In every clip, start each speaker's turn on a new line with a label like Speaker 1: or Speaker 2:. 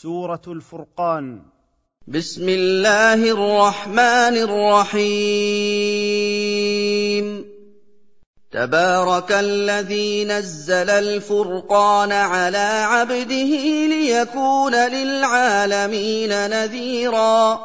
Speaker 1: سورة الفرقان.
Speaker 2: بسم الله الرحمن الرحيم. تبارك الذي نزل الفرقان على عبده ليكون للعالمين نذيرا.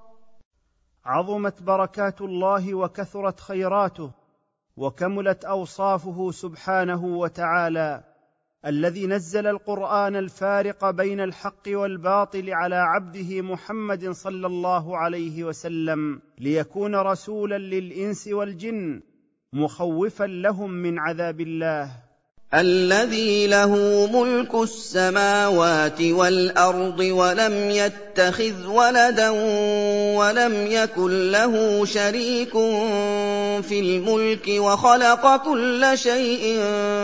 Speaker 1: عظمت بركات الله وكثرت خيراته وكملت أوصافه سبحانه وتعالى، الذي نزل القرآن الفارق بين الحق والباطل على عبده محمد صلى الله عليه وسلم ليكون رسولا للإنس والجن مخوفا لهم من عذاب الله.
Speaker 2: الذي له ملك السماوات والأرض ولم يتخذ ولدا ولم يكن له شريك في الملك وخلق كل شيء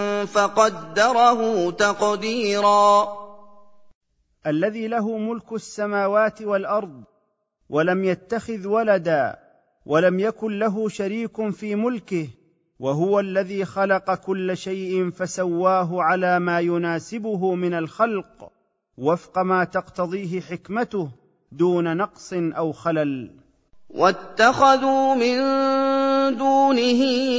Speaker 2: فقدره تقديرا.
Speaker 1: الذي له ملك السماوات والأرض ولم يتخذ ولدا ولم يكن له شريك في ملكه، وهو الذي خلق كل شيء فسواه على ما يناسبه من الخلق وفق ما تقتضيه حكمته دون نقص أو خلل.
Speaker 2: واتخذوا من دونه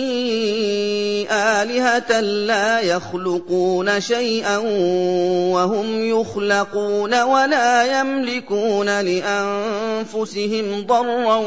Speaker 2: آلهة لا يخلقون شيئا وهم يخلقون ولا يملكون لأنفسهم ضرا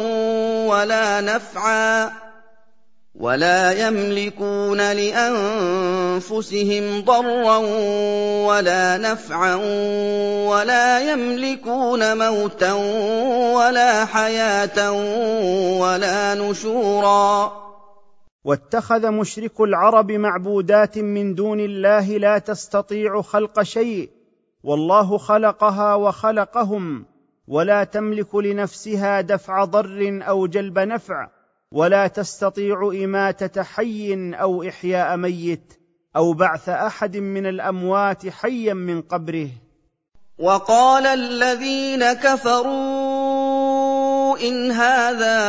Speaker 2: ولا نفعا ولا يملكون موتا ولا حياة ولا نشورا.
Speaker 1: واتخذ مشرك العرب معبودات من دون الله لا تستطيع خلق شيء، والله خلقها وخلقهم، ولا تملك لنفسها دفع ضر أو جلب نفع، ولا تستطيع إماتة حي أو إحياء ميت أو بعث أحد من الأموات حيا من قبره.
Speaker 2: وقال الذين كفروا إن هذا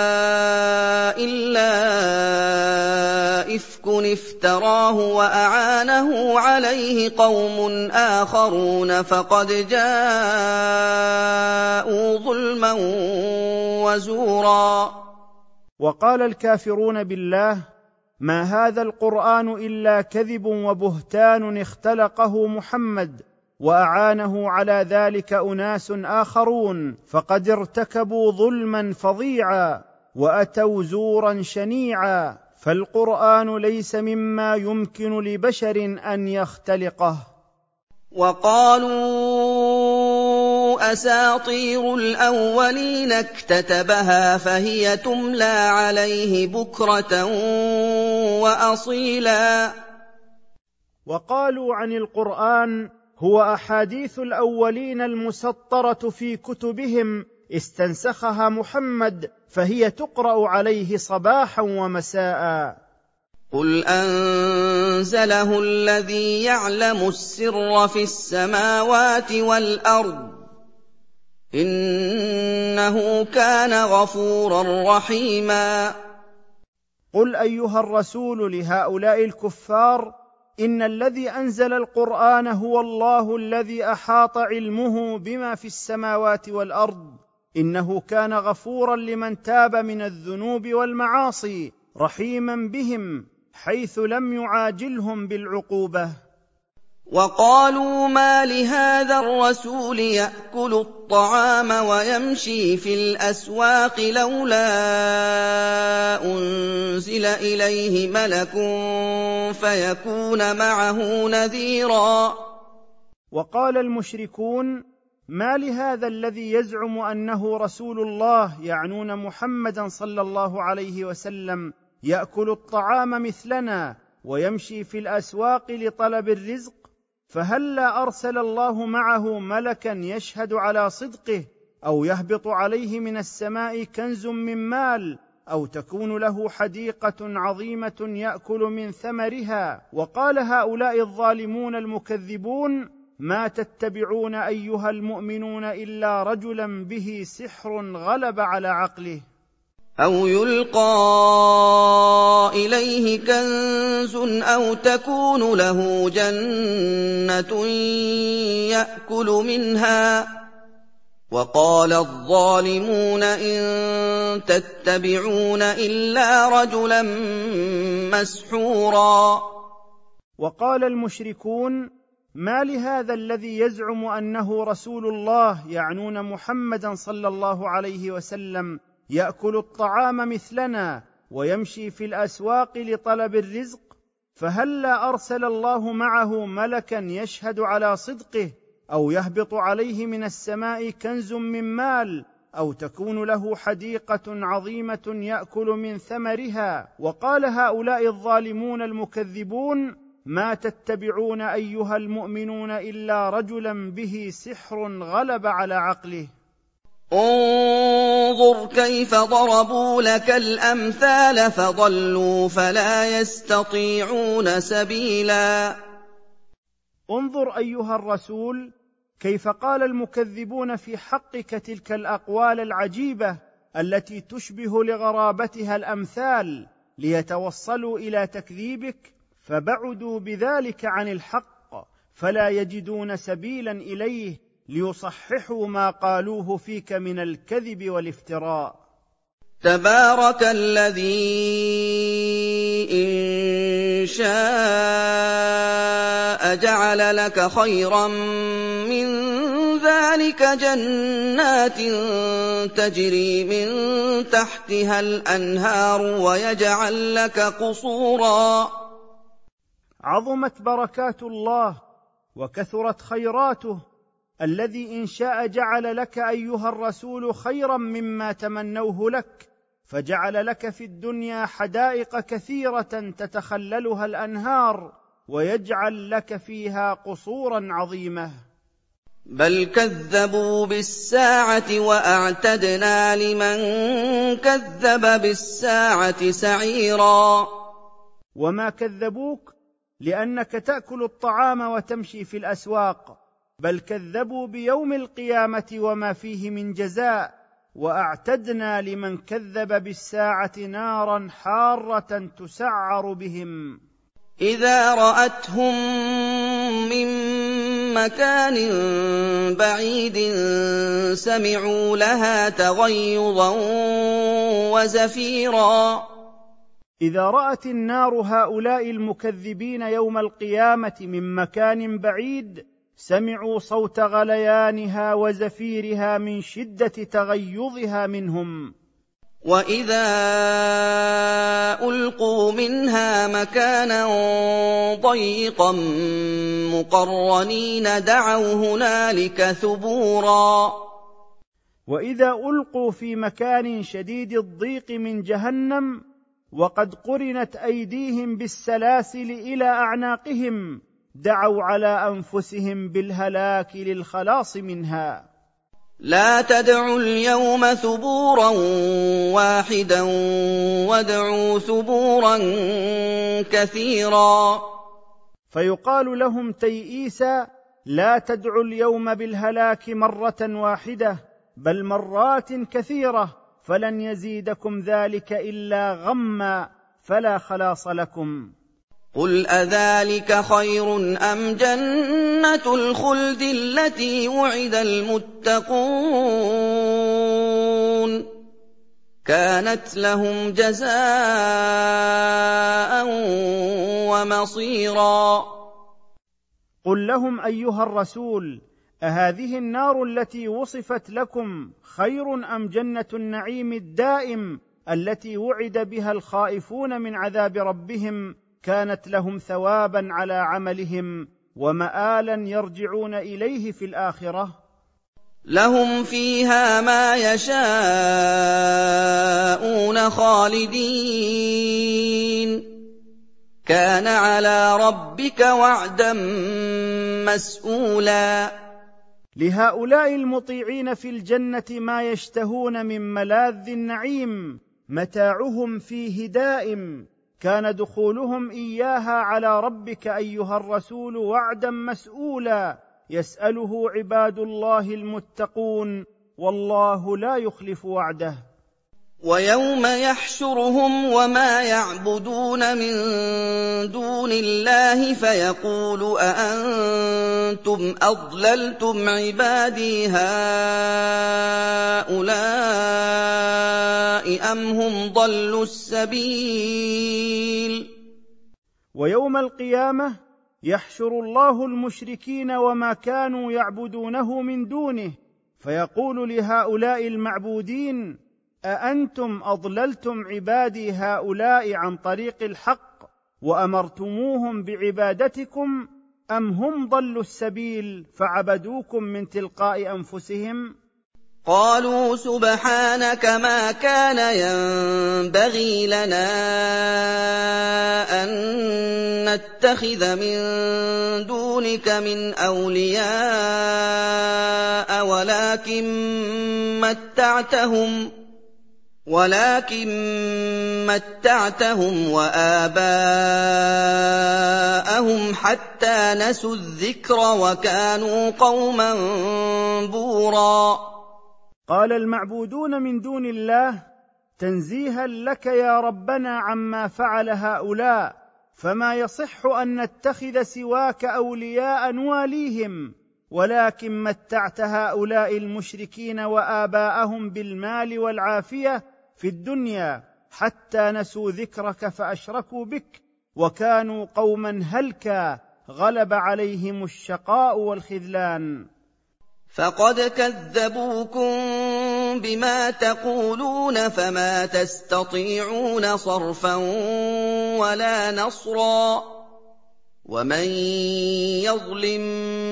Speaker 2: إلا إفك افتراه وأعانه عليه قوم آخرون فقد جاءوا ظلما وزورا.
Speaker 1: وقال الكافرون بالله ما هذا القرآن إلا كذب وبهتان اختلقه محمد وأعانه على ذلك أناس آخرون، فقد ارتكبوا ظلما فظيعا وأتوا زورا شنيعا، فالقرآن ليس مما يمكن لبشر أن يختلقه.
Speaker 2: وقالوا أساطير الأولين اكتتبها فهي تملى عليه بكرة وأصيلا.
Speaker 1: وقالوا عن القرآن هو أحاديث الأولين المسطرة في كتبهم استنسخها محمد فهي تقرأ عليه صباحا ومساء.
Speaker 2: قل أنزله الذي يعلم السر في السماوات والأرض إنه كان غفورا رحيما.
Speaker 1: قل أيها الرسول لهؤلاء الكفار إن الذي أنزل القرآن هو الله الذي أحاط علمه بما في السماوات والأرض، إنه كان غفورا لمن تاب من الذنوب والمعاصي رحيما بهم حيث لم يعاجلهم بالعقوبة.
Speaker 2: وقالوا ما لهذا الرسول يأكل الطعام ويمشي في الأسواق لولا أنزل إليه ملك فيكون معه نذيرا.
Speaker 1: وقال المشركون ما لهذا الذي يزعم أنه رسول الله، يعنون محمدا صلى الله عليه وسلم، يأكل الطعام مثلنا ويمشي في الأسواق لطلب الرزق، فهلا أرسل الله معه ملكا يشهد على صدقه، أو يهبط عليه من السماء كنز من مال، أو تكون له حديقة عظيمة يأكل من ثمرها. وقال هؤلاء الظالمون المكذبون ما تتبعون أيها المؤمنون إلا رجلا به سحر غلب على عقله.
Speaker 2: أَوْ يُلْقَىٰ إِلَيْهِ كَنزٌ أَوْ تَكُونُ لَهُ جَنَّةٌ يَأْكُلُ مِنْهَا ۚ وَقَالَ الظَّالِمُونَ إِن تَتَّبِعُونَ إِلَّا رَجُلًا مَّسْحُورًا.
Speaker 1: وقال المشركون: ما لهذا الذي يزعم أنه رسول الله، يعنون محمدا صلى الله عليه وسلم، يأكل الطعام مثلنا ويمشي في الأسواق لطلب الرزق؟ فهلا أرسل الله معه ملكا يشهد على صدقه، أو يهبط عليه من السماء كنز من مال، أو تكون له حديقة عظيمة يأكل من ثمرها. وقال هؤلاء الظالمون المكذبون: ما تتبعون أيها المؤمنون إلا رجلا به سحر غلب على عقله.
Speaker 2: انظُرْ كَيْفَ ضَرَبُوا لَكَ الْأَمْثَالَ فَضَلُّوا فَلَا يَسْتَطِيعُونَ سَبِيلًا.
Speaker 1: انظر أيها الرسول كيف قال المكذبون في حقك تلك الأقوال العجيبة التي تشبه لغرابتها الأمثال ليتوصلوا إلى تكذيبك، فبعدوا بذلك عن الحق فلا يجدون سبيلا إليه ليصححوا ما قالوه فيك من الكذب والافتراء.
Speaker 2: تبارك الذي إن شاء جعل لك خيرا من ذلك جنات تجري من تحتها الأنهار ويجعل لك قصورا.
Speaker 1: عظمت بركات الله وكثرت خيراته الذي إن شاء جعل لك أيها الرسول خيرا مما تمنوه لك، فجعل لك في الدنيا حدائق كثيرة تتخللها الأنهار، ويجعل لك فيها قصورا عظيمة.
Speaker 2: بل كذبوا بالساعة وأعتدنا لمن كذب بالساعة سعيرا.
Speaker 1: وما كذبوك لأنك تأكل الطعام وتمشي في الأسواق، بل كذبوا بيوم القيامة وما فيه من جزاء، وأعتدنا لمن كذب بالساعة نارا حارة تسعر بهم.
Speaker 2: إذا رأتهم من مكان بعيد سمعوا لها تغيظا وزفيرا.
Speaker 1: إذا رأت النار هؤلاء المكذبين يوم القيامة من مكان بعيد سمعوا صوت غليانها وزفيرها من شدة تغيظها منهم.
Speaker 2: وإذا ألقوا منها مكانا ضيقا مقرنين دعوا هنالك ثبورا.
Speaker 1: وإذا ألقوا في مكان شديد الضيق من جهنم وقد قرنت أيديهم بالسلاسل إلى أعناقهم دعوا على أنفسهم بالهلاك للخلاص منها.
Speaker 2: لا تدعوا اليوم ثبورا واحدا وادعوا ثبورا كثيرا.
Speaker 1: فيقال لهم تيئيسا: لا تدعوا اليوم بالهلاك مرة واحدة بل مرات كثيرة، فلن يزيدكم ذلك إلا غما فلا خلاص لكم.
Speaker 2: قل أذلك خير أم جنة الخلد التي وعد المتقون كانت لهم جزاء ومصيرا.
Speaker 1: قل لهم أيها الرسول: أهذه النار التي وصفت لكم خير أم جنة النعيم الدائم التي وعد بها الخائفون من عذاب ربهم كانت لهم ثوابا على عملهم ومآلا يرجعون إليه في الآخرة؟
Speaker 2: لهم فيها ما يشاءون خالدين كان على ربك وعدا مسئولا.
Speaker 1: لهؤلاء المطيعين في الجنة ما يشتهون من ملاذ النعيم، متاعهم فيه دائم، كان دخولهم إياها على ربك أيها الرسول وعدا مسئولا يسأله عباد الله المتقون، والله لا يخلف وعده.
Speaker 2: وَيَوْمَ يَحْشُرُهُمْ وَمَا يَعْبُدُونَ مِن دُونِ اللَّهِ فَيَقُولُ أَأَنتُمْ أَضْلَلْتُمْ عِبَادِي هَٰؤُلَاءِ أَمْ هُمْ ضَلُّوا السَّبِيلَ
Speaker 1: ويوم القيامة يحشر الله المشركين وما كانوا يعبدونه من دونه، فيقول لهؤلاء المعبودين: أأنتم أضللتم عبادي هؤلاء عن طريق الحق وأمرتموهم بعبادتكم، أم هم ضلوا السبيل فعبدوكم من تلقاء أنفسهم؟
Speaker 2: قالوا سبحانك ما كان ينبغي لنا أن نتخذ من دونك من أولياء ولكن متعتهم وآباءهم حتى نسوا الذكر وكانوا قوما بورا.
Speaker 1: قال المعبودون من دون الله: تنزيها لك يا ربنا عما فعل هؤلاء، فما يصح أن نتخذ سواك أولياء نواليهم، ولكن متعت هؤلاء المشركين وآباءهم بالمال والعافية في الدنيا حتى نسوا ذكرك فأشركوا بك، وكانوا قوما هلكا غلب عليهم الشقاء والخذلان.
Speaker 2: فقد كذبوكم بما تقولون فما تستطيعون صرفا ولا نصرا، ومن يظلم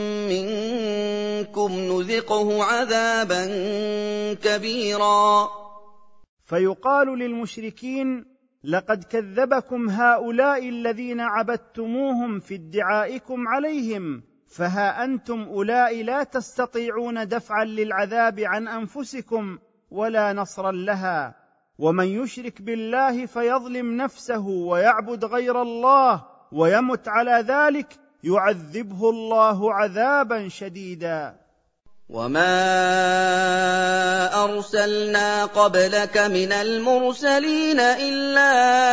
Speaker 2: منكم نذقه عذابا كبيرا.
Speaker 1: فيقال للمشركين: لقد كذبكم هؤلاء الذين عبدتموهم في ادعائكم عليهم، فها أنتم أولئك لا تستطيعون دفعا للعذاب عن أنفسكم ولا نصرا لها. ومن يشرك بالله فيظلم نفسه ويعبد غير الله ويمت على ذلك يعذبه الله عذابا شديدا.
Speaker 2: وما أرسلنا قبلك من المرسلين إلا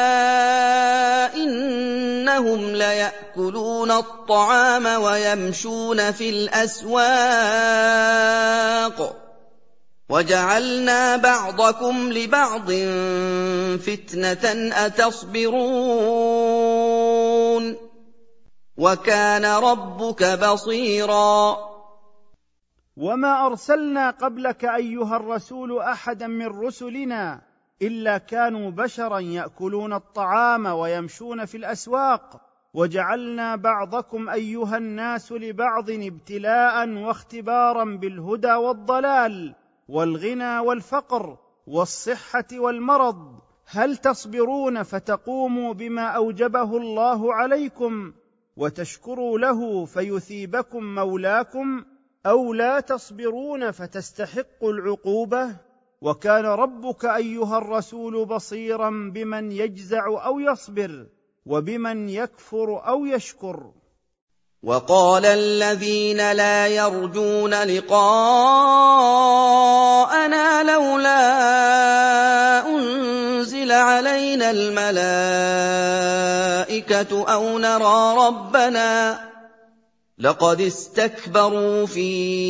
Speaker 2: إنهم ليأكلون الطعام ويمشون في الأسواق وجعلنا بعضكم لبعض فتنة أتصبرون وكان ربك بصيرا.
Speaker 1: وما أرسلنا قبلك أيها الرسول أحدا من رسلنا إلا كانوا بشرا يأكلون الطعام ويمشون في الأسواق، وجعلنا بعضكم أيها الناس لبعض ابتلاء واختبارا بالهدى والضلال والغنى والفقر والصحة والمرض، هل تصبرون فتقوموا بما أوجبه الله عليكم وتشكروا له فيثيبكم مولاكم، أو لا تصبرون فتستحقوا العقوبة؟ وكان ربك أيها الرسول بصيرا بمن يجزع أو يصبر وبمن يكفر أو يشكر.
Speaker 2: وقال الذين لا يرجون لقاءنا لولا أنزل علينا الملائكة أو نرى ربنا لقد استكبروا في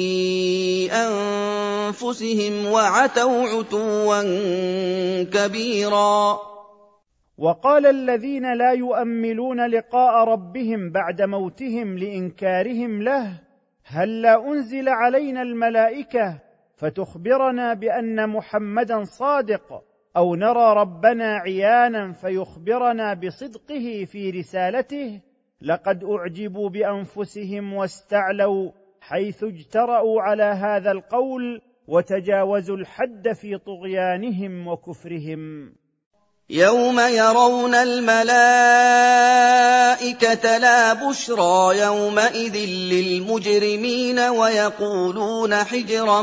Speaker 2: أنفسهم وعتوا عتوا كبيرا.
Speaker 1: وقال الذين لا يؤملون لقاء ربهم بعد موتهم لإنكارهم له: هلا أنزل علينا الملائكة فتخبرنا بأن محمدا صادق، أو نرى ربنا عيانا فيخبرنا بصدقه في رسالته؟ لقد أعجبوا بأنفسهم واستعلوا حيث اجترأوا على هذا القول وتجاوزوا الحد في طغيانهم وكفرهم.
Speaker 2: يوم يرون الملائكة لا بشرى يومئذ للمجرمين ويقولون حجرا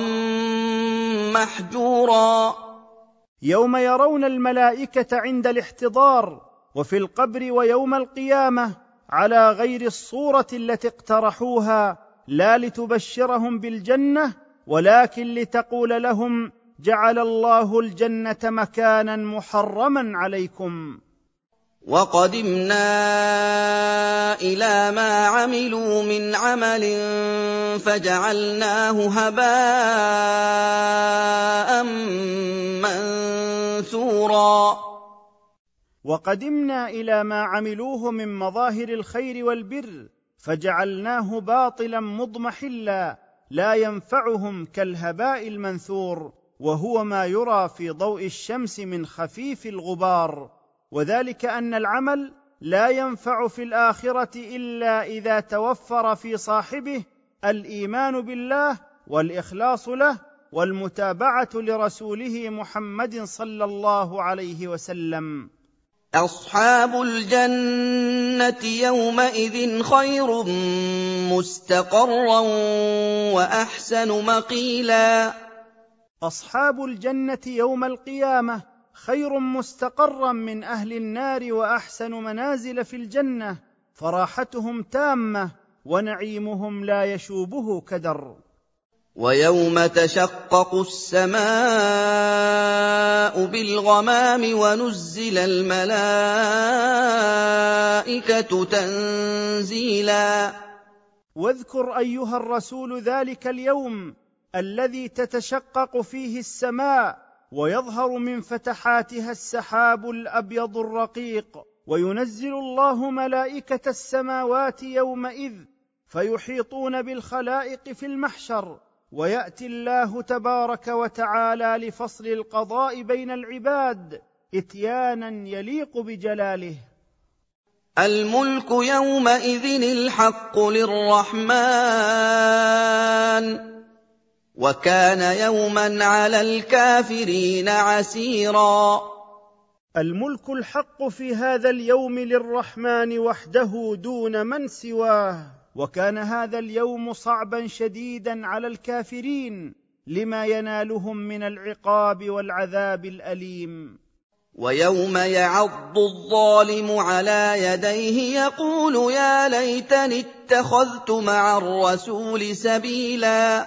Speaker 2: محجورا.
Speaker 1: يوم يرون الملائكة عند الاحتضار وفي القبر ويوم القيامة على غير الصورة التي اقترحوها، لا لتبشرهم بالجنة ولكن لتقول لهم: جعل الله الجنة مكانا محرما عليكم.
Speaker 2: وقدمنا إلى ما عملوا من عمل فجعلناه هباء منثورا.
Speaker 1: وقدمنا إلى ما عملوه من مظاهر الخير والبر فجعلناه باطلا مضمحلا لا ينفعهم كالهباء المنثور، وهو ما يرى في ضوء الشمس من خفيف الغبار، وذلك أن العمل لا ينفع في الآخرة إلا إذا توفر في صاحبه الإيمان بالله والإخلاص له والمتابعة لرسوله محمد صلى الله عليه وسلم.
Speaker 2: أصحاب الجنة يومئذ خير مستقرا وأحسن مقيلا.
Speaker 1: أصحاب الجنة يوم القيامة خير مستقرا من أهل النار وأحسن منازل في الجنة، فراحتهم تامة ونعيمهم لا يشوبه كدر.
Speaker 2: ويوم تشقق السماء بالغمام ونزل الملائكة تنزيلا.
Speaker 1: واذكر أيها الرسول ذلك اليوم الذي تتشقق فيه السماء ويظهر من فتحاتها السحاب الأبيض الرقيق، وينزل الله ملائكة السماوات يومئذ فيحيطون بالخلائق في المحشر، ويأتي الله تبارك وتعالى لفصل القضاء بين العباد إتيانا يليق بجلاله.
Speaker 2: الملك يومئذ الحق للرحمن وكان يوما على الكافرين عسيرا.
Speaker 1: الملك الحق في هذا اليوم للرحمن وحده دون من سواه، وكان هذا اليوم صعبا شديدا على الكافرين لما ينالهم من العقاب والعذاب الأليم.
Speaker 2: ويوم يعض الظالم على يديه يقول يا ليتني اتخذت مع الرسول سبيلا.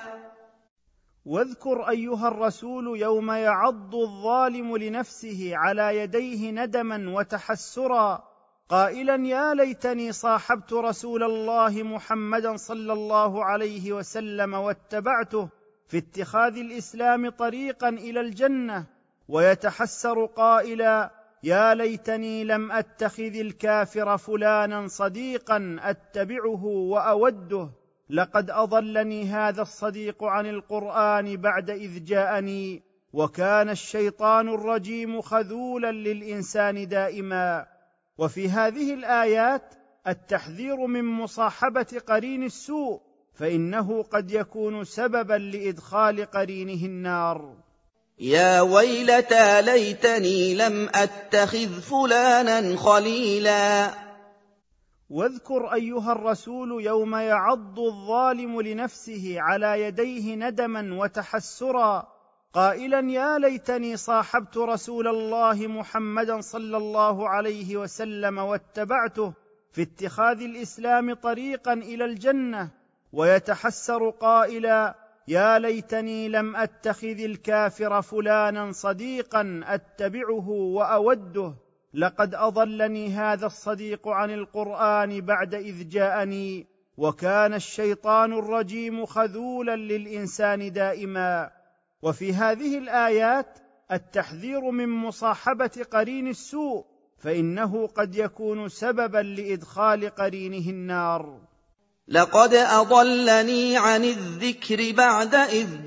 Speaker 1: واذكر أيها الرسول يوم يعض الظالم لنفسه على يديه ندما وتحسرا قائلا يا ليتني صاحبت رسول الله محمدا صلى الله عليه وسلم واتبعته في اتخاذ الإسلام طريقا إلى الجنة، ويتحسر قائلا يا ليتني لم أتخذ الكافر فلانا صديقا أتبعه وأوده، لقد أضلني هذا الصديق عن القرآن بعد إذ جاءني، وكان الشيطان الرجيم خذولا للإنسان دائما. وفي هذه الآيات التحذير من مصاحبة قرين السوء، فإنه قد يكون سببا لإدخال قرينه النار.
Speaker 2: يا ويلتى ليتني لم أتخذ فلانا خليلا.
Speaker 1: واذكر أيها الرسول يوم يعض الظالم لنفسه على يديه ندما وتحسرا قائلا يا ليتني صاحبت رسول الله محمدا صلى الله عليه وسلم واتبعته في اتخاذ الإسلام طريقا إلى الجنة، ويتحسر قائلا يا ليتني لم أتخذ الكافر فلانا صديقا أتبعه وأوده، لقد أضلني هذا الصديق عن القرآن بعد إذ جاءني، وكان الشيطان الرجيم خذولا للإنسان دائما. وفي هذه الآيات التحذير من مصاحبة قرين السوء، فإنه قد يكون سببا لإدخال قرينه النار.
Speaker 2: لقد أضلني عن الذكر بعد إذ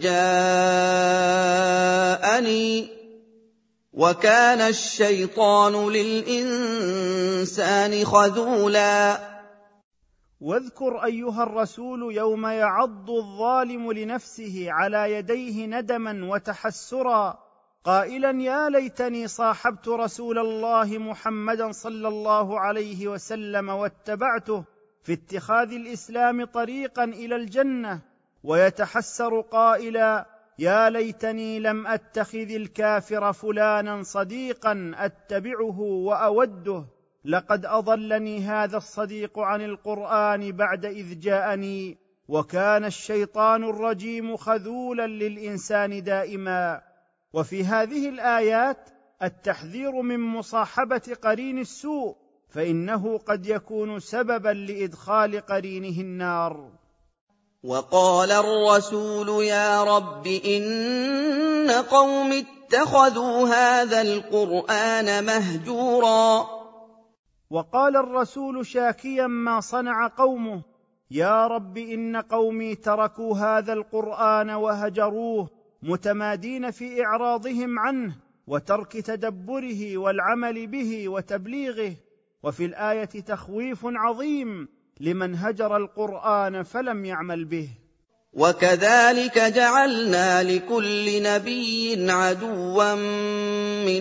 Speaker 2: جاءني وكان الشيطان للإنسان خذولا.
Speaker 1: واذكر أيها الرسول يوم يعض الظالم لنفسه على يديه ندما وتحسرا قائلا يا ليتني صاحبت رسول الله محمدا صلى الله عليه وسلم واتبعته في اتخاذ الإسلام طريقا إلى الجنة، ويتحسر قائلا يا ليتني لم أتخذ الكافر فلانا صديقا أتبعه وأوده، لقد أضلني هذا الصديق عن القرآن بعد إذ جاءني، وكان الشيطان الرجيم خذولا للإنسان دائما. وفي هذه الآيات التحذير من مصاحبة قرين السوء، فإنه قد يكون سببا لإدخال قرينه النار.
Speaker 2: وقال الرسول يا رب إن قوم اتخذوا هذا القرآن مهجورا.
Speaker 1: وقال الرسول شاكيا ما صنع قومه: يا رب إن قومي تركوا هذا القرآن وهجروه، متمادين في إعراضهم عنه وترك تدبره والعمل به وتبليغه. وفي الآية تخويف عظيم لمن هجر القرآن فلم يعمل به.
Speaker 2: وكذلك جعلنا لكل نبي عدوا من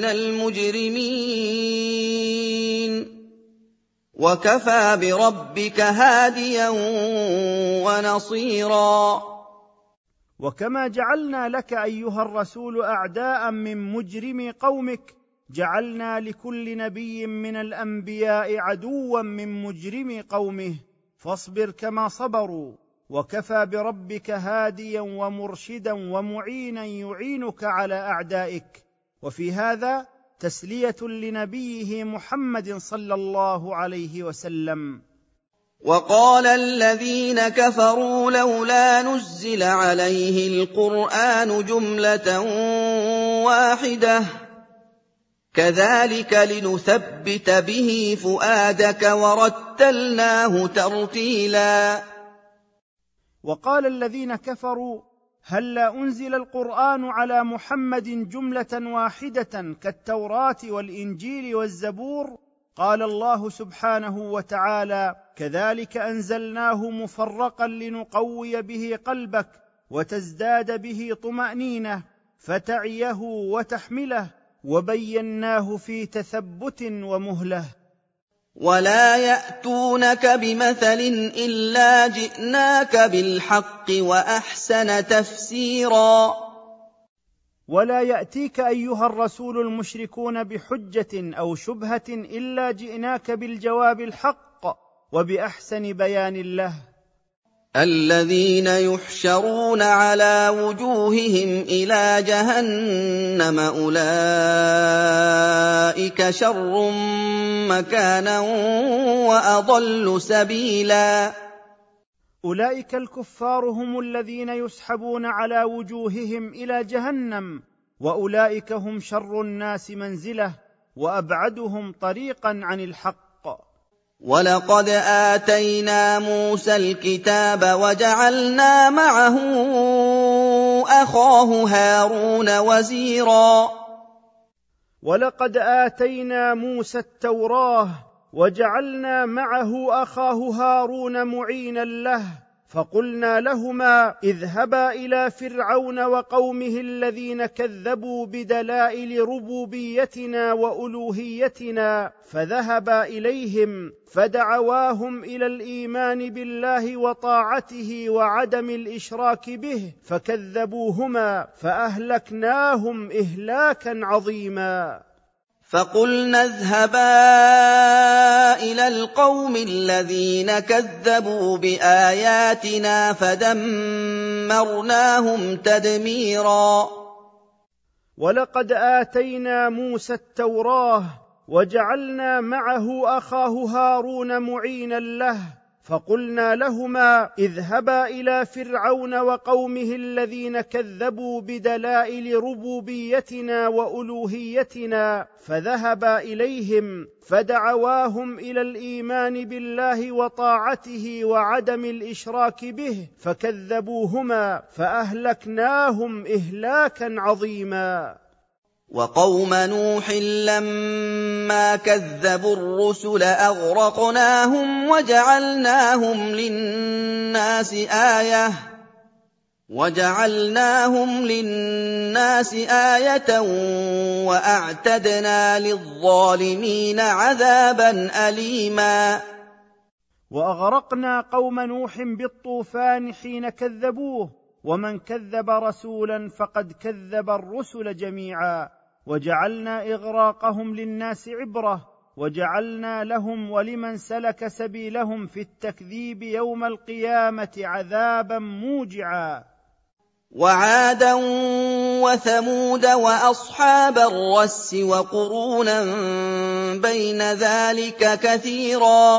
Speaker 2: المجرمين وكفى بربك هاديا ونصيرا.
Speaker 1: وكما جعلنا لك أيها الرسول أعداء من مجرمي قومك، جعلنا لكل نبي من الأنبياء عدوا من مجرمي قومه، فاصبر كما صبروا، وكفى بربك هاديا ومرشدا ومعينا يعينك على أعدائك. وفي هذا تسلية لنبيه محمد صلى الله عليه وسلم.
Speaker 2: وقال الذين كفروا لولا نزل عليه القرآن جملة واحدة كذلك لنثبت به فؤادك ورتلناه ترتيلا.
Speaker 1: وقال الذين كفروا: هلا أنزل القرآن على محمد جملة واحدة كالتوراة والإنجيل والزبور؟ قال الله سبحانه وتعالى: كذلك أنزلناه مفرقا لنقوي به قلبك وتزداد به طمأنينة فتعيه وتحمله، وبيناه في تثبت ومهلة.
Speaker 2: ولا يأتونك بمثل إلا جئناك بالحق وأحسن تفسيرا.
Speaker 1: ولا يأتيك أيها الرسول المشركون بحجة أو شبهة إلا جئناك بالجواب الحق وبأحسن بيان له.
Speaker 2: الذين يحشرون على وجوههم إلى جهنم أولئك شر مكانا وأضل سبيلا.
Speaker 1: أولئك الكفار هم الذين يسحبون على وجوههم إلى جهنم، وأولئك هم شر الناس منزلة وأبعدهم طريقا عن الحق.
Speaker 2: ولقد آتينا موسى الكتاب وجعلنا معه أخاه هارون وزيرا.
Speaker 1: ولقد آتينا موسى التوراة وجعلنا معه أخاه هارون معينا له، فقلنا لهما: اذهبا إلى فرعون وقومه الذين كذبوا بدلائل ربوبيتنا وألوهيتنا، فذهبا إليهم فدعواهم إلى الإيمان بالله وطاعته وعدم الإشراك به، فكذبوهما فأهلكناهم إهلاكا عظيما.
Speaker 2: فقلنا اذهبا إلى القوم الذين كذبوا بآياتنا فدمرناهم تدميرا.
Speaker 1: ولقد آتينا موسى التوراة وجعلنا معه أخاه هارون معينا له، فقلنا لهما: اذهبا إلى فرعون وقومه الذين كذبوا بدلائل ربوبيتنا وألوهيتنا، فذهبا إليهم فدعواهم إلى الإيمان بالله وطاعته وعدم الإشراك به، فكذبوهما فأهلكناهم إهلاكا عظيما.
Speaker 2: وقوم نوح لما كذبوا الرسل أغرقناهم وجعلناهم للناس آية وأعتدنا للظالمين عذابا أليما.
Speaker 1: وأغرقنا قوم نوح بالطوفان حين كذبوه، ومن كذب رسولا فقد كذب الرسل جميعا، وجعلنا إغراقهم للناس عبرة، وجعلنا لهم ولمن سلك سبيلهم في التكذيب يوم القيامة عذابا موجعا.
Speaker 2: وعادا وثمود وأصحاب الرس وقرونا بين ذلك كثيرا.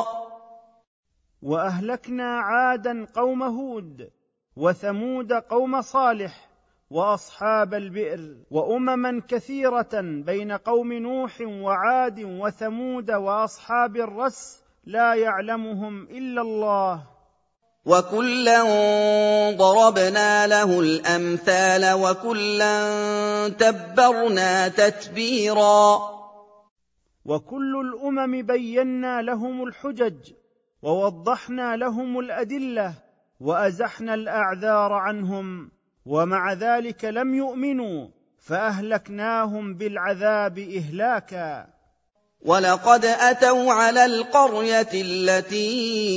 Speaker 1: وأهلكنا عادا قوم هود، وثمود قوم صالح، وأصحاب البئر، وأمما كثيرة بين قوم نوح وعاد وثمود وأصحاب الرس لا يعلمهم إلا الله.
Speaker 2: وكلا ضربنا له الأمثال وكلا تبرنا تتبيرا.
Speaker 1: وكل الأمم بينا لهم الحجج، ووضحنا لهم الأدلة، وأزحنا الأعذار عنهم، ومع ذلك لم يؤمنوا، فأهلكناهم بالعذاب إهلاكا.
Speaker 2: ولقد أتوا على القرية التي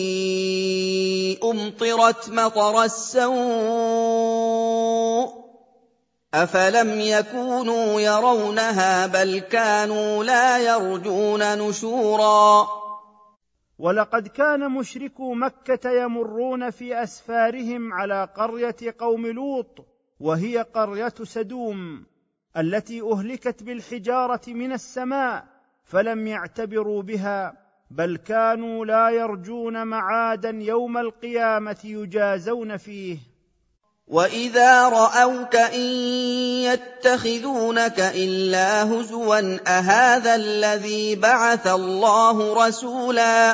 Speaker 2: أمطرت مطر السوء أفلم يكونوا يرونها بل كانوا لا يرجون نشورا.
Speaker 1: ولقد كان مشركو مكة يمرون في أسفارهم على قرية قوم لوط، وهي قرية سدوم التي أهلكت بالحجارة من السماء، فلم يعتبروا بها، بل كانوا لا يرجون معادا يوم القيامة يجازون فيه.
Speaker 2: وإذا رأوك إن يتخذونك إلا هزوا أهذا الذي بعث الله رسولا.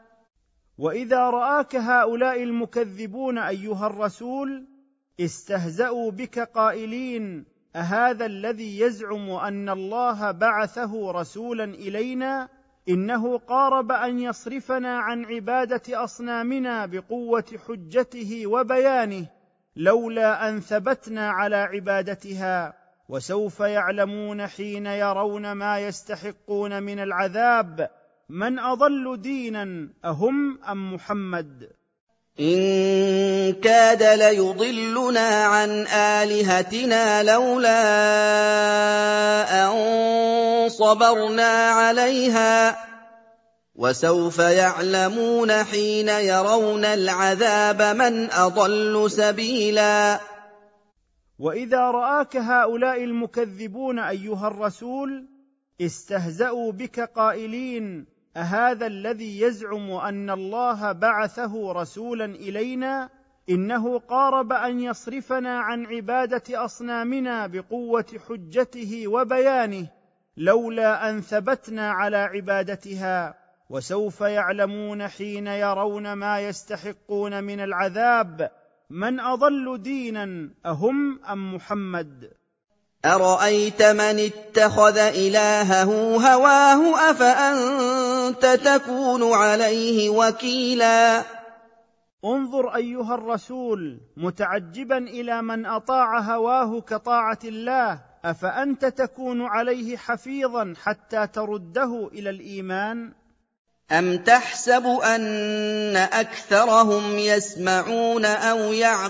Speaker 1: وإذا رآك هؤلاء المكذبون أيها الرسول استهزأوا بك قائلين: أهذا الذي يزعم أن الله بعثه رسولا إلينا؟ إنه قارب أن يصرفنا عن عبادة أصنامنا بقوة حجته وبيانه، لولا أن ثبتنا على عبادتها. وسوف يعلمون حين يرون ما يستحقون من العذاب من أضل دينا أهم أم محمد.
Speaker 2: إن كاد ليضلنا عن آلهتنا لولا أن صبرنا عليها وسوف يعلمون حين يرون العذاب من أضل سبيلا.
Speaker 1: وإذا رآك هؤلاء المكذبون أيها الرسول استهزأوا بك قائلين: أهذا الذي يزعم أن الله بعثه رسولا إلينا؟ إنه قارب أن يصرفنا عن عبادة أصنامنا بقوة حجته وبيانه، لولا أن ثبتنا على عبادتها. وسوف يعلمون حين يرون ما يستحقون من العذاب من أضل دينا أهم أم محمد.
Speaker 2: أرأيت من اتخذ إلهه هواه أفأنت تكون عليه وكيلا.
Speaker 1: انظر أيها الرسول متعجبا إلى من أطاع هواه كطاعة الله، أفأنت تكون عليه حفيظا حتى ترده إلى الإيمان؟
Speaker 2: أم تحسب أن أكثرهم يسمعون أو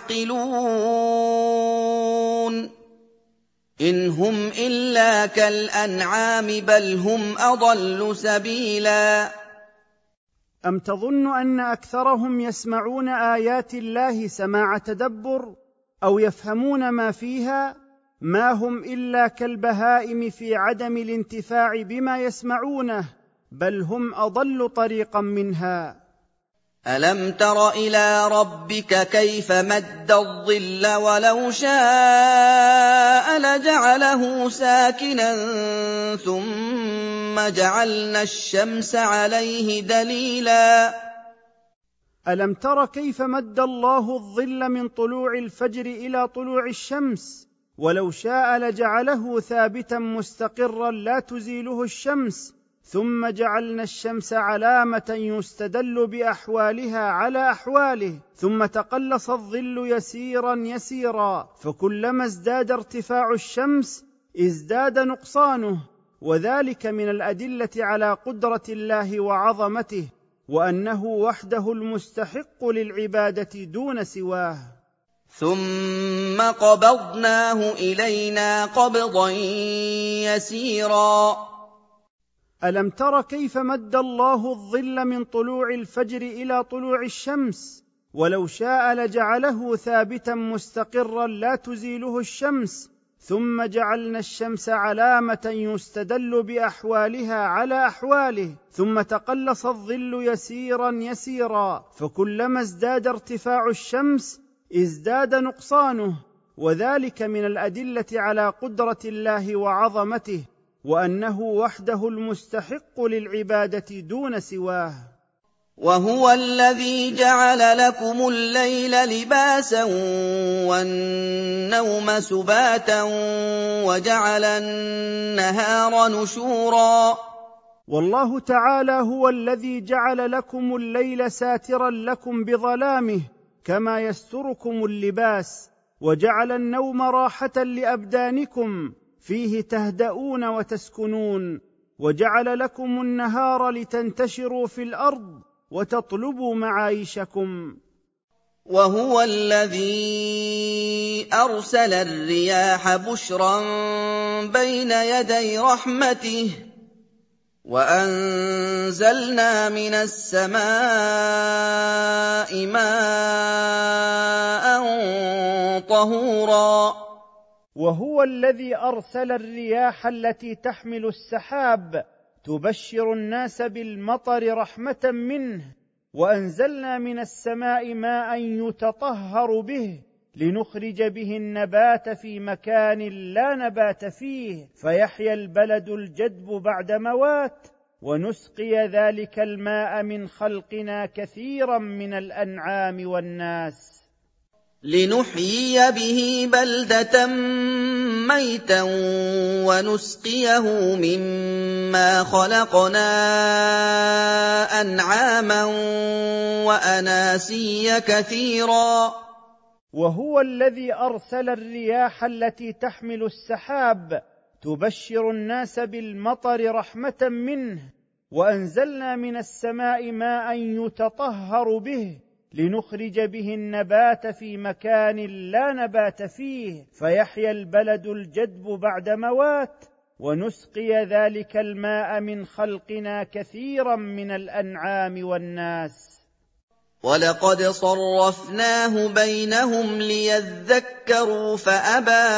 Speaker 2: يعقلون إن هم إلا كالأنعام بل هم أضل سبيلا.
Speaker 1: أم تظن أن أكثرهم يسمعون آيات الله سماع تدبر أو يفهمون ما فيها؟ ما هم إلا كالبهائم في عدم الانتفاع بما يسمعونه، بل هم أضل طريقا منها.
Speaker 2: ألم تر إلى ربك كيف مد الظل ولو شاء لجعله ساكنا ثم جعلنا الشمس عليه دليلا.
Speaker 1: ألم تر كيف مد الله الظل من طلوع الفجر إلى طلوع الشمس، ولو شاء لجعله ثابتا مستقرا لا تزيله الشمس، ثم جعلنا الشمس علامة يستدل بأحوالها على أحواله، ثم تقلص الظل يسيرا يسيرا، فكلما ازداد ارتفاع الشمس ازداد نقصانه، وذلك من الأدلة على قدرة الله وعظمته، وأنه وحده المستحق للعبادة دون سواه.
Speaker 2: ثم قبضناه إلينا قبضا يسيرا.
Speaker 1: ألم تر كيف مد الله الظل من طلوع الفجر إلى طلوع الشمس، ولو شاء لجعله ثابتا مستقرا لا تزيله الشمس، ثم جعلنا الشمس علامة يستدل بأحوالها على أحواله، ثم تقلص الظل يسيرا يسيرا، فكلما ازداد ارتفاع الشمس ازداد نقصانه، وذلك من الأدلة على قدرة الله وعظمته، وأنه وحده المستحق للعبادة دون سواه.
Speaker 2: وهو الذي جعل لكم الليل لباسا والنوم سباتا وجعل النهار نشورا.
Speaker 1: والله تعالى هو الذي جعل لكم الليل ساترا لكم بظلامه كما يستركم اللباس، وجعل النوم راحة لأبدانكم فيه تهدؤون وتسكنون، وجعل لكم النهار لتنتشروا في الأرض وتطلبوا معايشكم.
Speaker 2: وهو الذي أرسل الرياح بشرا بين يدي رحمته وأنزلنا من السماء ماء طهورا.
Speaker 1: وهو الذي أرسل الرياح التي تحمل السحاب تبشر الناس بالمطر رحمة منه، وأنزلنا من السماء ماء يتطهر به لنخرج به النبات في مكان لا نبات فيه، فيحيا البلد الجدب بعد موات، ونسقي ذلك الماء من خلقنا كثيرا من الأنعام والناس،
Speaker 2: لنحيي به بلدة ميتا ونسقيه مما خلقنا أنعاما وأناسيا كثيرا.
Speaker 1: وهو الذي أرسل الرياح التي تحمل السحاب تبشر الناس بالمطر رحمة منه، وأنزلنا من السماء ماء يتطهر به لنخرج به النبات في مكان لا نبات فيه، فيحيا البلد الجدب بعد موات، ونسقي ذلك الماء من خلقنا كثيرا من الأنعام والناس.
Speaker 2: ولقد صرفناه بينهم ليذكروا فأبى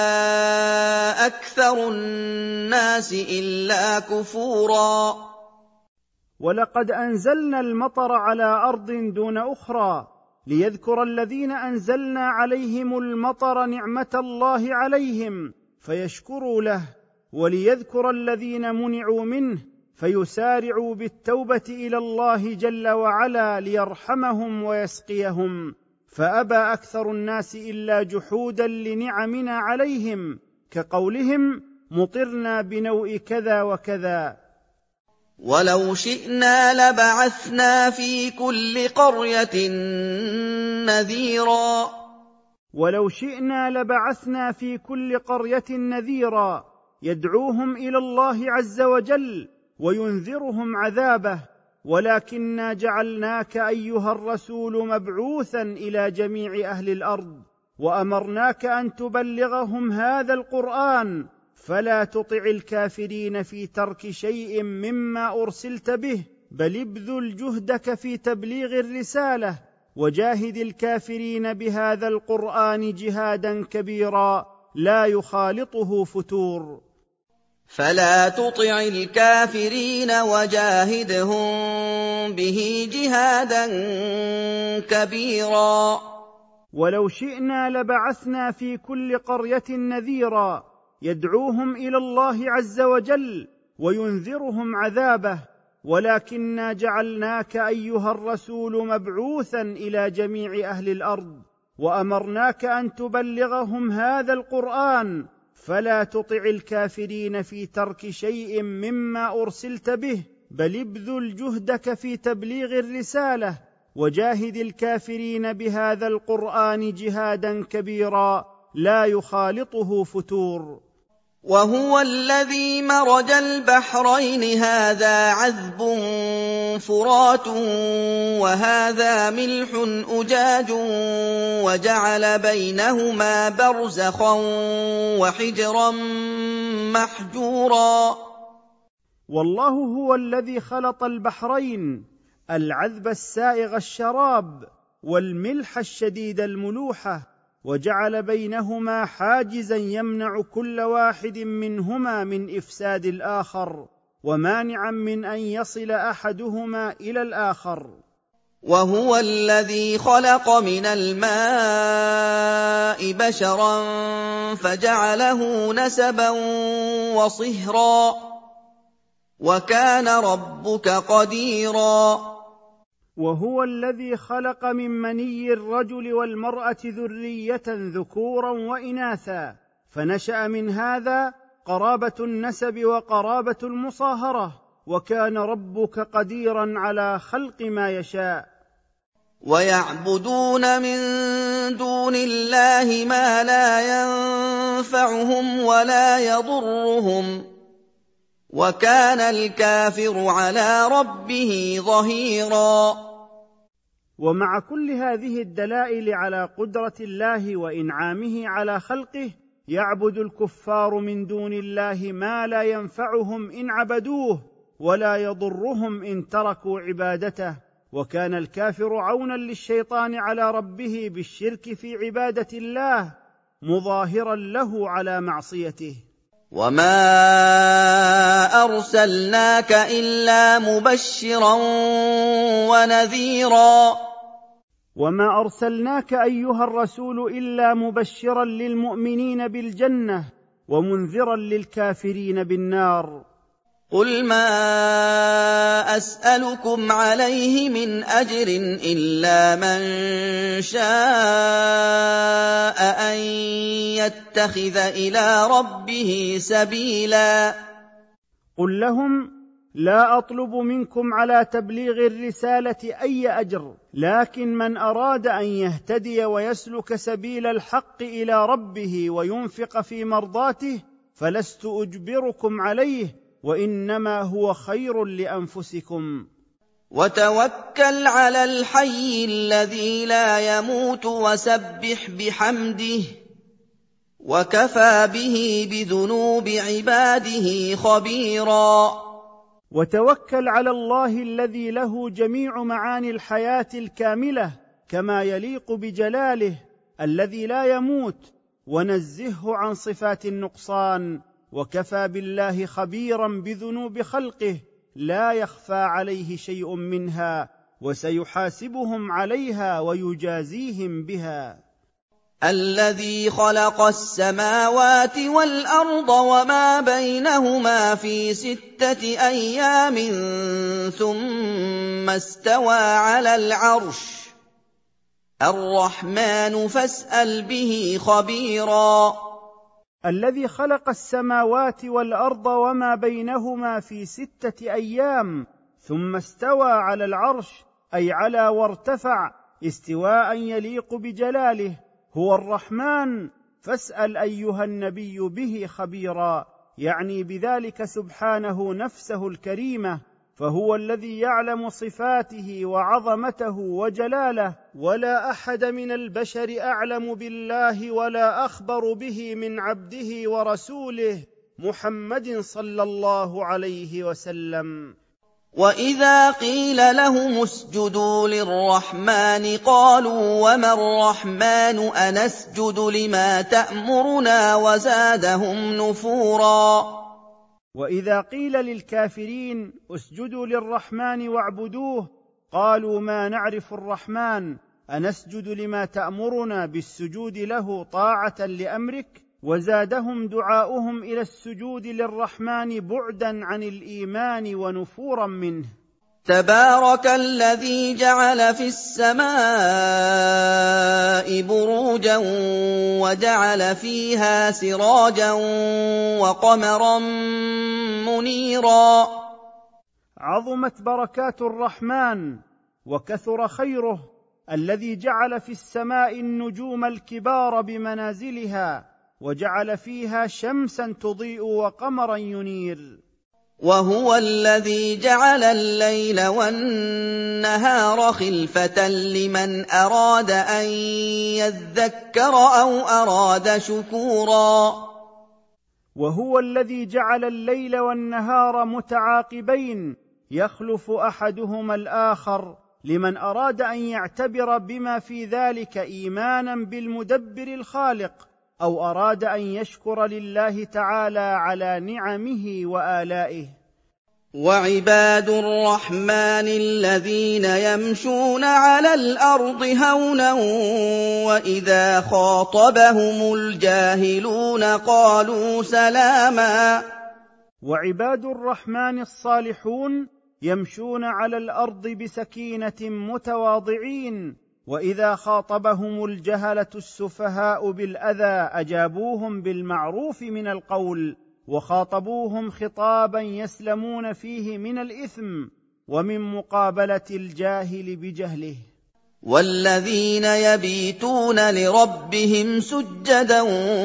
Speaker 2: أكثر الناس إلا كفورا.
Speaker 1: ولقد أنزلنا المطر على أرض دون أخرى ليذكر الذين أنزلنا عليهم المطر نعمة الله عليهم فيشكروا له، وليذكر الذين منعوا منه فيسارعوا بالتوبة إلى الله جل وعلا ليرحمهم ويسقيهم، فأبى أكثر الناس إلا جحودا لنعمنا عليهم، كقولهم مطرنا بنوء كذا وكذا.
Speaker 2: ولو شئنا لبعثنا في كل قرية نذيرا.
Speaker 1: ولو شئنا لبعثنا في كل قرية نذيرا يدعوهم إلى الله عز وجل وينذرهم عذابه، ولكننا جعلناك أيها الرسول مبعوثا إلى جميع أهل الأرض، وأمرناك أن تبلغهم هذا القرآن، فلا تطع الكافرين في ترك شيء مما أرسلت به، بل ابذل جهدك في تبليغ الرسالة، وجاهد الكافرين بهذا القرآن جهادا كبيرا لا يخالطه فتور.
Speaker 2: فلا تطع الكافرين وجاهدهم به جهادا كبيرا.
Speaker 1: ولو شئنا لبعثنا في كل قرية نذيرا يدعوهم إلى الله عز وجل وينذرهم عذابه، ولكننا جعلناك أيها الرسول مبعوثا إلى جميع أهل الأرض، وأمرناك أن تبلغهم هذا القرآن، فلا تطع الكافرين في ترك شيء مما أرسلت به، بل ابذل جهدك في تبليغ الرسالة، وجاهد الكافرين بهذا القرآن جهادا كبيرا لا يخالطه فتور.
Speaker 2: وهو الذي مرج البحرين هذا عذب فرات وهذا ملح أجاج وجعل بينهما برزخا وحجرا محجورا.
Speaker 1: والله هو الذي خلط البحرين العذب السائغ الشراب والملح الشديد الملوحه، وجعل بينهما حاجزا يمنع كل واحد منهما من افساد الاخر، ومانعا من ان يصل احدهما الى الاخر.
Speaker 2: وهو الذي خلق من الماء بشرا فجعله نسبا وصهرا وكان ربك قديرا.
Speaker 1: وهو الذي خلق من مني الرجل والمرأة ذرية ذكورا وإناثا، فنشأ من هذا قرابة النسب وقرابة المصاهرة، وكان ربك قديرا على خلق ما يشاء.
Speaker 2: ويعبدون من دون الله ما لا ينفعهم ولا يضرهم، وكان الكافر على ربه ظهيرا.
Speaker 1: ومع كل هذه الدلائل على قدرة الله وإنعامه على خلقه، يعبد الكفار من دون الله ما لا ينفعهم إن عبدوه ولا يضرهم إن تركوا عبادته، وكان الكافر عونا للشيطان على ربه بالشرك في عبادة الله، مظاهرا له على معصيته.
Speaker 2: وما أرسلناك إلا مبشرا ونذيرا.
Speaker 1: وما أرسلناك أيها الرسول إلا مبشرا للمؤمنين بالجنة ومنذرا للكافرين بالنار.
Speaker 2: قل ما أسألكم عليه من أجر إلا من شاء أن يتخذ إلى ربه سبيلا.
Speaker 1: قل لهم لا أطلب منكم على تبليغ الرسالة أي أجر، لكن من أراد أن يهتدي ويسلك سبيل الحق إلى ربه وينفق في مرضاته فلست أجبركم عليه، وإنما هو خير لأنفسكم.
Speaker 2: وتوكل على الحي الذي لا يموت وسبح بحمده وكفى به بذنوب عباده خبيرا.
Speaker 1: وتوكل على الله الذي له جميع معاني الحياة الكاملة كما يليق بجلاله، الذي لا يموت، ونزهه عن صفات النقصان، وكفى بالله خبيرا بذنوب خلقه لا يخفى عليه شيء منها، وسيحاسبهم عليها ويجازيهم بها.
Speaker 2: الذي خلق السماوات والأرض وما بينهما في 6 أيام ثم استوى على العرش، الرحمن فاسأل به خبيرا.
Speaker 1: الذي خلق السماوات والأرض وما بينهما في 6 أيام ثم استوى على العرش، أي على وارتفع استواء يليق بجلاله، هو الرحمن، فاسأل أيها النبي به خبيرا، يعني بذلك سبحانه نفسه الكريمة، فهو الذي يعلم صفاته وعظمته وجلاله، ولا أحد من البشر أعلم بالله ولا أخبر به من عبده ورسوله محمد صلى الله عليه وسلم.
Speaker 2: وإذا قيل لهم اسجدوا للرحمن قالوا وما الرحمن أنسجد لما تأمرنا وزادهم نفورا.
Speaker 1: وإذا قيل للكافرين اسجدوا للرحمن واعبدوه قالوا ما نعرف الرحمن أنسجد لما تأمرنا بالسجود له طاعة لأمرك، وزادهم دعاؤهم إلى السجود للرحمن بعدا عن الإيمان ونفورا منه.
Speaker 2: تبارك الذي جعل في السماء بروجا وجعل فيها سراجا وقمرا منيرا.
Speaker 1: عظمت بركات الرحمن وكثر خيره الذي جعل في السماء النجوم الكبار بمنازلها، وجعل فيها شمسا تضيء وقمرا ينير.
Speaker 2: وهو الذي جعل الليل والنهار خلفة لمن أراد أن يذكر أو أراد شكورا.
Speaker 1: وهو الذي جعل الليل والنهار متعاقبين يخلف أحدهما الآخر لمن اراد ان يعتبر بما في ذلك ايمانا بالمدبر الخالق، او اراد ان يشكر لله تعالى على نعمه والائه.
Speaker 2: وعباد الرحمن الذين يمشون على الأرض هونا وإذا خاطبهم الجاهلون قالوا سلاما.
Speaker 1: وعباد الرحمن الصالحون يمشون على الأرض بسكينة متواضعين، وإذا خاطبهم الجهلة السفهاء بالأذى أجابوهم بالمعروف من القول، وخاطبوهم خطابا يسلمون فيه من الإثم ومن مقابلة الجاهل بجهله.
Speaker 2: والذين يبيتون لربهم سجدا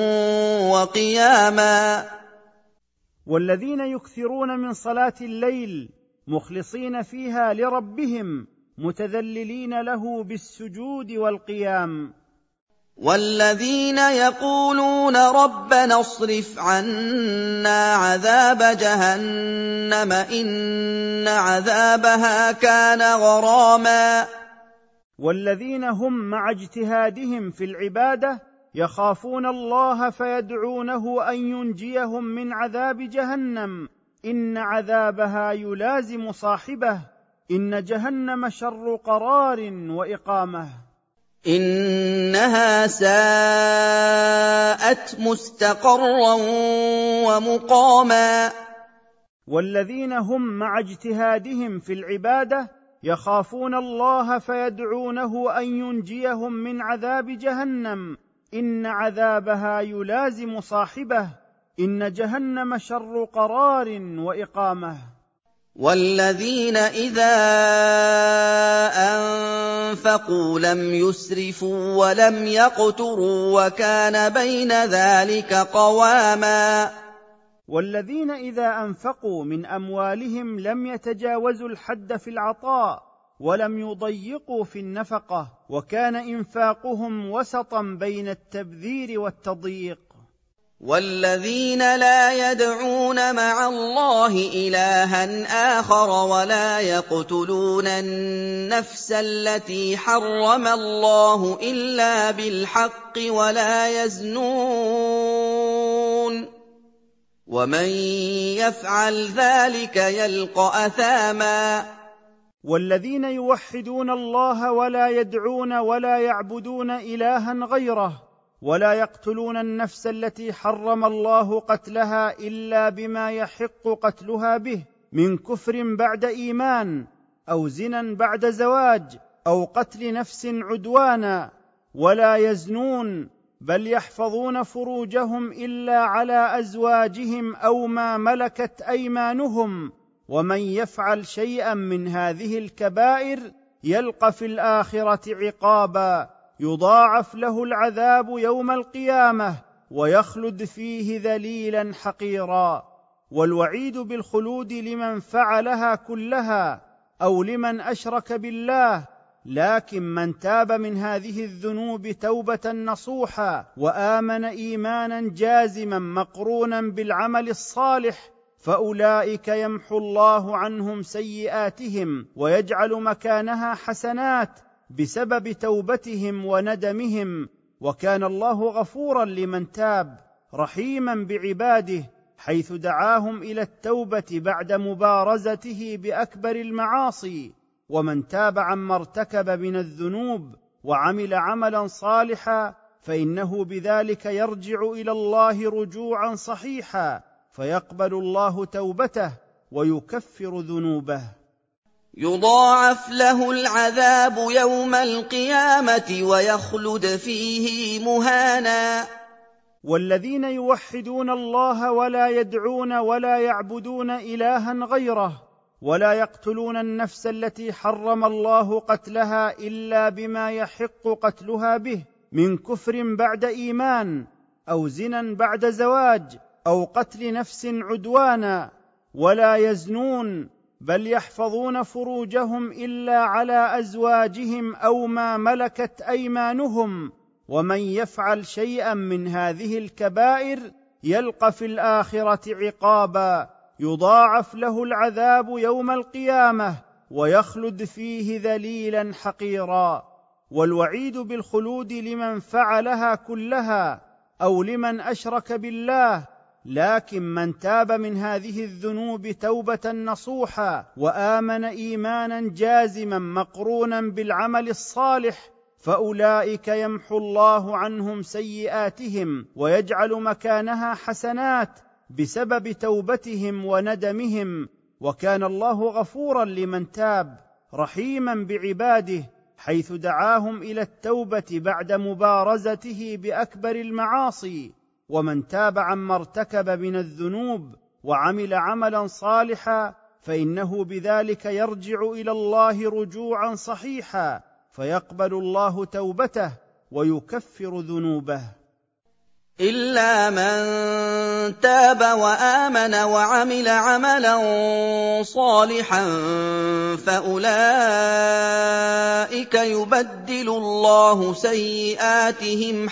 Speaker 2: وقياما.
Speaker 1: والذين يكثرون من صلاة الليل مخلصين فيها لربهم متذللين له بالسجود والقيام.
Speaker 2: والذين يقولون ربنا اصرف عنا عذاب جهنم إن عذابها كان غراما.
Speaker 1: والذين هم مع اجتهادهم في العبادة يخافون الله فيدعونه أن ينجيهم من عذاب جهنم إن عذابها يلازم صاحبه إن جهنم شر قرار وإقامة.
Speaker 2: إنها ساءت مستقرا ومقاما.
Speaker 1: والذين هم مع اجتهادهم في العبادة يخافون الله فيدعونه أن ينجيهم من عذاب جهنم إن عذابها يلازم صاحبه إن جهنم شر قرار وإقامة.
Speaker 2: والذين إذا أنفقوا لم يسرفوا ولم يقتروا وكان بين ذلك قواما.
Speaker 1: والذين إذا أنفقوا من أموالهم لم يتجاوزوا الحد في العطاء ولم يضيقوا في النفقة، وكان إنفاقهم وسطا بين التبذير والتضييق.
Speaker 2: والذين لا يدعون مع الله إلها آخر ولا يقتلون النفس التي حرم الله إلا بالحق ولا يزنون ومن يفعل ذلك يلقى أثاما.
Speaker 1: والذين يوحدون الله ولا يدعون ولا يعبدون إلها غيره ولا يقتلون النفس التي حرم الله قتلها إلا بما يحق قتلها به من كفر بعد إيمان أو زنا بعد زواج أو قتل نفس عدوانا، ولا يزنون بل يحفظون فروجهم إلا على أزواجهم أو ما ملكت أيمانهم، ومن يفعل شيئا من هذه الكبائر يلقى في الآخرة عقابا يضاعف له العذاب يوم القيامة ويخلد فيه ذليلا حقيرا. والوعيد بالخلود لمن فعلها كلها أو لمن أشرك بالله، لكن من تاب من هذه الذنوب توبة نصوحا وآمن إيمانا جازما مقرونا بالعمل الصالح فأولئك يمحو الله عنهم سيئاتهم ويجعل مكانها حسنات بسبب توبتهم وندمهم، وكان الله غفورا لمن تاب رحيما بعباده، حيث دعاهم إلى التوبة بعد مبارزته بأكبر المعاصي. ومن تاب عما ارتكب من الذنوب وعمل عملا صالحا فإنه بذلك يرجع إلى الله رجوعا صحيحا، فيقبل الله توبته ويكفر ذنوبه.
Speaker 2: يضاعف له العذاب يوم القيامة ويخلد فيه مهانا.
Speaker 1: والذين يوحدون الله ولا يدعون ولا يعبدون إلها غيره ولا يقتلون النفس التي حرم الله قتلها إلا بما يحق قتلها به من كفر بعد إيمان أو زنا بعد زواج أو قتل نفس عدوانا، ولا يزنون بل يحفظون فروجهم إلا على أزواجهم أو ما ملكت أيمانهم، ومن يفعل شيئا من هذه الكبائر يلقى في الآخرة عقابا يضاعف له العذاب يوم القيامة ويخلد فيه ذليلا حقيرا. والوعيد بالخلود لمن فعلها كلها أو لمن أشرك بالله، لكن من تاب من هذه الذنوب توبة نصوحا وآمن إيمانا جازما مقرونا بالعمل الصالح، فأولئك يمحو الله عنهم سيئاتهم ويجعل مكانها حسنات بسبب توبتهم وندمهم، وكان الله غفورا لمن تاب رحيما بعباده، حيث دعاهم إلى التوبة بعد مبارزته بأكبر المعاصي. ومن تاب عما ارتكب من الذنوب وعمل عملا صالحا فإنه بذلك يرجع إلى الله رجوعا صحيحا، فيقبل الله توبته ويكفر ذنوبه.
Speaker 2: إلا من تاب وآمن وعمل عملا صالحا فأولئك يبدل الله سيئاتهم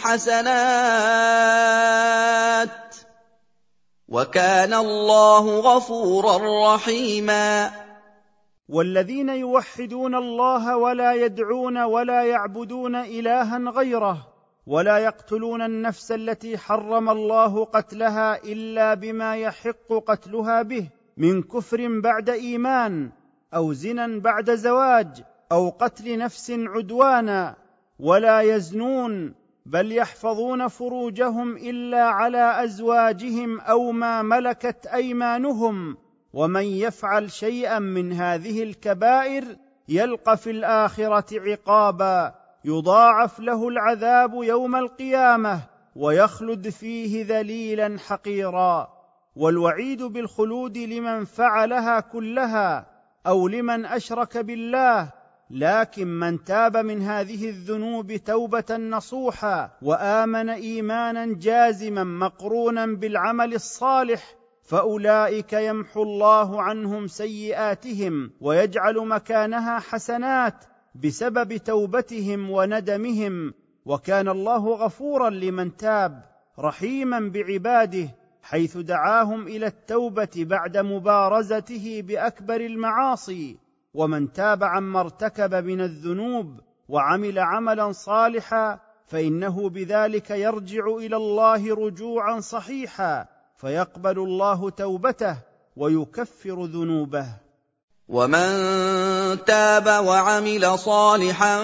Speaker 2: حسنات وكان الله غفورا رحيما.
Speaker 1: والذين يوحدون الله ولا يدعون ولا يعبدون إلها غيره ولا يقتلون النفس التي حرم الله قتلها إلا بما يحق قتلها به من كفر بعد إيمان أو زنا بعد زواج أو قتل نفس عدوانا، ولا يزنون بل يحفظون فروجهم إلا على أزواجهم أو ما ملكت أيمانهم، ومن يفعل شيئا من هذه الكبائر يلقى في الآخرة عقابا يضاعف له العذاب يوم القيامة ويخلد فيه ذليلا حقيرا. والوعيد بالخلود لمن فعلها كلها أو لمن أشرك بالله، لكن من تاب من هذه الذنوب توبة نصوحا وآمن إيمانا جازما مقرونا بالعمل الصالح فأولئك يمحو الله عنهم سيئاتهم ويجعل مكانها حسنات بسبب توبتهم وندمهم، وكان الله غفورا لمن تاب رحيما بعباده، حيث دعاهم إلى التوبة بعد مبارزته بأكبر المعاصي. ومن تاب عما ارتكب من الذنوب وعمل عملا صالحا فإنه بذلك يرجع إلى الله رجوعا صحيحا، فيقبل الله توبته ويكفر ذنوبه.
Speaker 2: ومن تاب وعمل صالحا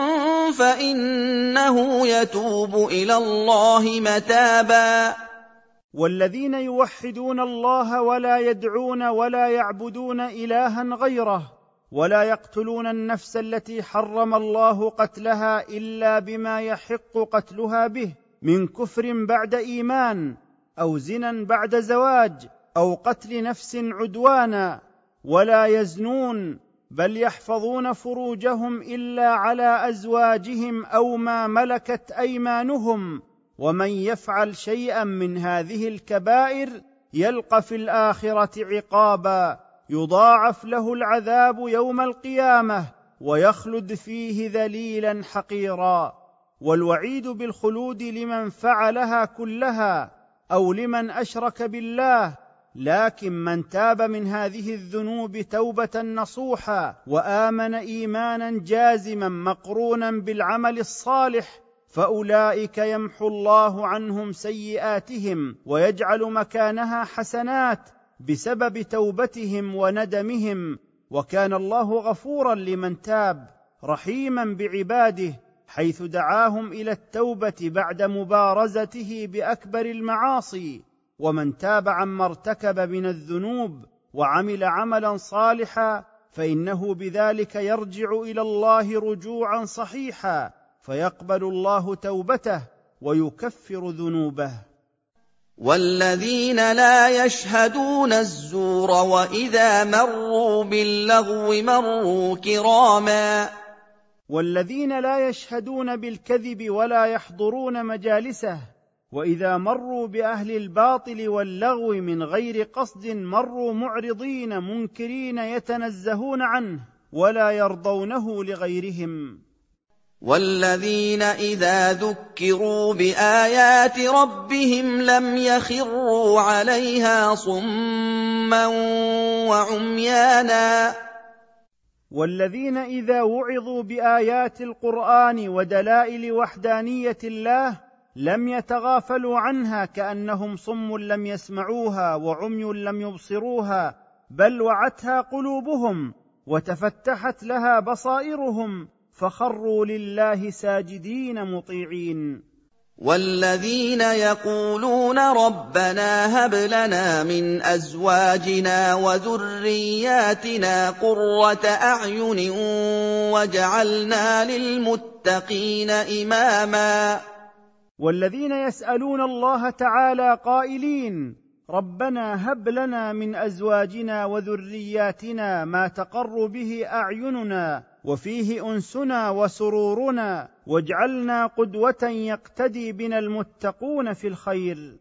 Speaker 2: فإنه يتوب إلى الله متابا.
Speaker 1: والذين يوحدون الله ولا يدعون ولا يعبدون إلها غيره ولا يقتلون النفس التي حرم الله قتلها إلا بما يحق قتلها به من كفر بعد إيمان أو زنا بعد زواج أو قتل نفس عدوانا، ولا يزنون بل يحفظون فروجهم إلا على أزواجهم أو ما ملكت أيمانهم، ومن يفعل شيئا من هذه الكبائر يلقى في الآخرة عقابا يضاعف له العذاب يوم القيامة ويخلد فيه ذليلا حقيرا. والوعيد بالخلود لمن فعلها كلها أو لمن أشرك بالله، لكن من تاب من هذه الذنوب توبة نصوحا وآمن إيمانا جازما مقرونا بالعمل الصالح فأولئك يمحو الله عنهم سيئاتهم ويجعل مكانها حسنات بسبب توبتهم وندمهم، وكان الله غفورا لمن تاب رحيما بعباده، حيث دعاهم إلى التوبة بعد مبارزته بأكبر المعاصي. ومن تاب عما ارتكب من الذنوب وعمل عملا صالحا فإنه بذلك يرجع إلى الله رجوعا صحيحا، فيقبل الله توبته ويكفر ذنوبه.
Speaker 2: والذين لا يشهدون الزور وإذا مروا باللغو مروا كراما.
Speaker 1: والذين لا يشهدون بالكذب ولا يحضرون مجالسه، وإذا مروا بأهل الباطل واللغو من غير قصد مروا معرضين منكرين يتنزهون عنه ولا يرضونه لغيرهم.
Speaker 2: والذين إذا ذكروا بآيات ربهم لم يخروا عليها صما وعميانا.
Speaker 1: والذين اذا وعظوا بايات القران ودلائل وحدانيه الله لم يتغافلوا عنها كانهم صم لم يسمعوها وعمي لم يبصروها، بل وعتها قلوبهم وتفتحت لها بصائرهم فخروا لله ساجدين مطيعين.
Speaker 2: والذين يقولون ربنا هب لنا من أزواجنا وذرياتنا قرة أعين واجعلنا للمتقين إماما.
Speaker 1: والذين يسألون الله تعالى قائلين ربنا هب لنا من أزواجنا وذرياتنا ما تقر به أعيننا وفيه أنسنا وسرورنا واجعلنا قدوة يقتدي بنا المتقون في الخير.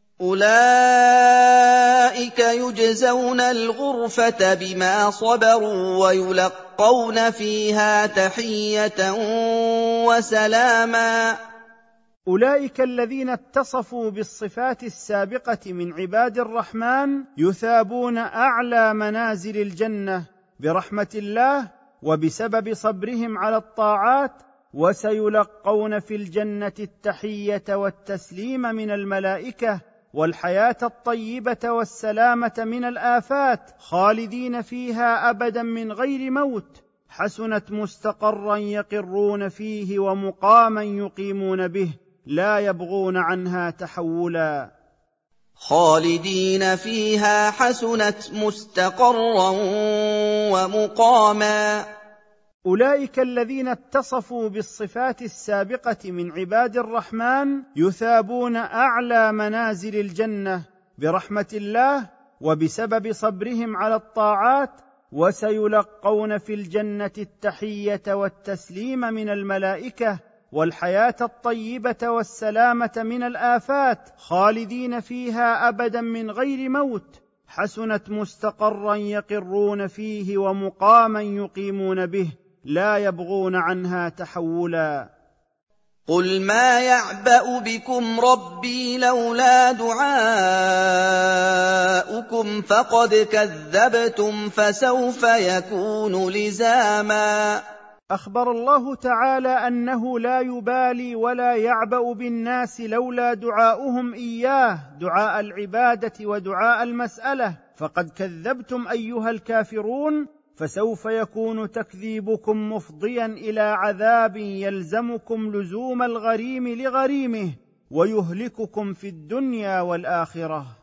Speaker 2: أولئك يجزون الغرفة بما صبروا ويلقون فيها تحية وسلاما.
Speaker 1: أولئك الذين اتصفوا بالصفات السابقة من عباد الرحمن يثابون أعلى منازل الجنة برحمة الله وبسبب صبرهم على الطاعات، وسيلقون في الجنة التحية والتسليم من الملائكة والحياة الطيبة والسلامة من الآفات، خالدين فيها أبدا من غير موت، حسنت مستقرا يقرون فيه ومقاما يقيمون به، لا يبغون عنها تحولا.
Speaker 2: خالدين فيها حسنت مستقرا ومقاما.
Speaker 1: أولئك الذين اتصفوا بالصفات السابقة من عباد الرحمن يثابون أعلى منازل الجنة برحمة الله وبسبب صبرهم على الطاعات، وسيلقون في الجنة التحية والتسليم من الملائكة والحياة الطيبة والسلامة من الآفات، خالدين فيها أبدا من غير موت، حسنت مستقرا يقرون فيه ومقاما يقيمون به، لا يبغون عنها تحولا.
Speaker 2: قل ما يعبأ بكم ربي لولا دعاؤكم فقد كذبتم فسوف يكون لزاما.
Speaker 1: أخبر الله تعالى أنه لا يبالي ولا يعبأ بالناس لولا دعاؤهم إياه، دعاء العبادة ودعاء المسألة، فقد كذبتم أيها الكافرون، فسوف يكون تكذيبكم مفضيا إلى عذاب يلزمكم لزوم الغريم لغريمه ويهلككم في الدنيا والآخرة.